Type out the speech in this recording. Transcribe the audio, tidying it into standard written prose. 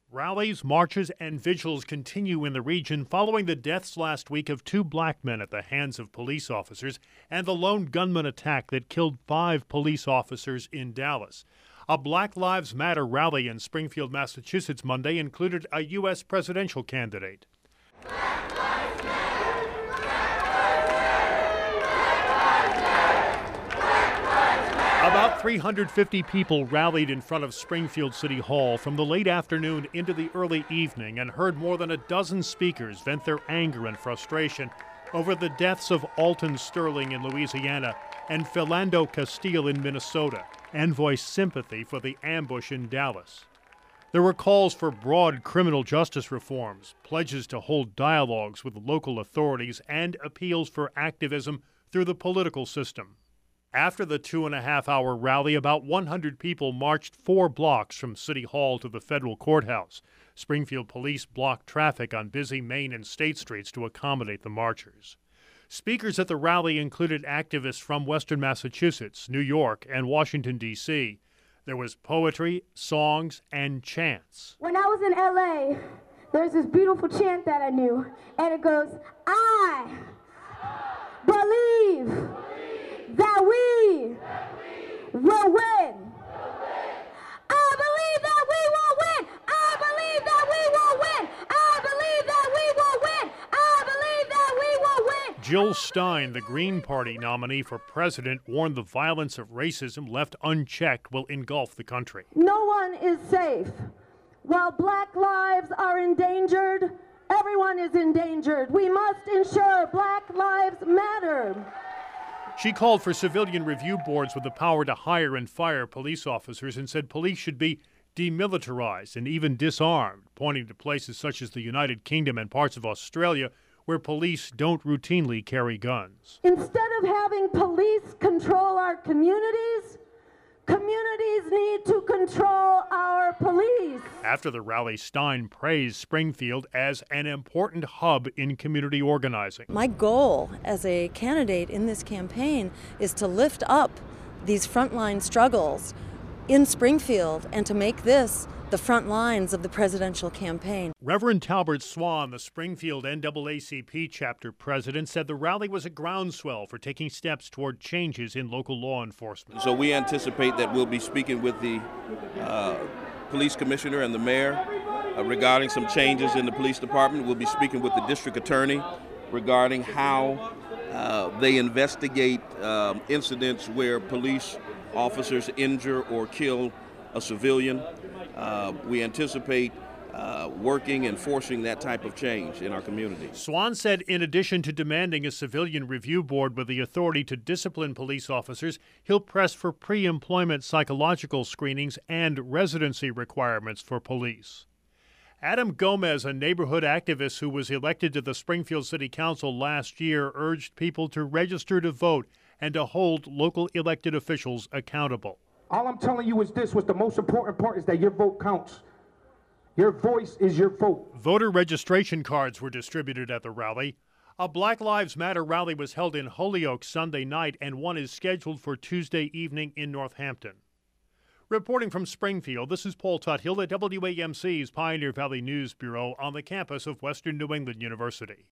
Rallies, marches, and vigils continue in the region following the deaths last week of 2 black men at the hands of police officers and the lone gunman attack that killed 5 police officers in Dallas. A Black Lives Matter rally in Springfield, Massachusetts Monday included a U.S. presidential candidate. About 350 people rallied in front of Springfield City Hall from the late afternoon into the early evening and heard more than a dozen speakers vent their anger and frustration over the deaths of Alton Sterling in Louisiana and Philando Castile in Minnesota, and voiced sympathy for the ambush in Dallas. There were calls for broad criminal justice reforms, pledges to hold dialogues with local authorities, and appeals for activism through the political system. After the 2.5-hour rally, about 100 people marched 4 blocks from City Hall to the federal courthouse. Springfield police blocked traffic on busy Main and State Streets to accommodate the marchers. Speakers at the rally included activists from Western Massachusetts, New York, and Washington, D.C. There was poetry, songs, and chants. When I was in L.A., there's this beautiful chant that I knew, and it goes, I believe that we will win. I believe that we will win. I believe that we will win. I believe that we will win. I believe that we will win. Jill Stein, the Green Party nominee for president, warned the violence of racism left unchecked will engulf the country. No one is safe. While black lives are endangered, everyone is endangered. We must ensure Black Lives Matter. She called for civilian review boards with the power to hire and fire police officers and said police should be demilitarized and even disarmed, pointing to places such as the United Kingdom and parts of Australia where police don't routinely carry guns. Instead of having police control our communities, communities need to control our police. After the rally, Stein praised Springfield as an important hub in community organizing. My goal as a candidate in this campaign is to lift up these frontline struggles in Springfield and to make this the front lines of the presidential campaign. Reverend Talbert Swan, the Springfield NAACP chapter president, said the rally was a groundswell for taking steps toward changes in local law enforcement. So we anticipate that we'll be speaking with the police commissioner and the mayor regarding some changes in the police department. We'll be speaking with the district attorney regarding how they investigate incidents where police officers injure or kill a civilian. We anticipate working and forcing that type of change in our community. Swan said in addition to demanding a civilian review board with the authority to discipline police officers, he'll press for pre-employment psychological screenings and residency requirements for police. Adam Gomez, a neighborhood activist who was elected to the Springfield City Council last year, urged people to register to vote and to hold local elected officials accountable. All I'm telling you is this, what's the most important part is that your vote counts. Your voice is your vote. Voter registration cards were distributed at the rally. A Black Lives Matter rally was held in Holyoke Sunday night, and one is scheduled for Tuesday evening in Northampton. Reporting from Springfield, this is Paul Tuthill at WAMC's Pioneer Valley News Bureau on the campus of Western New England University.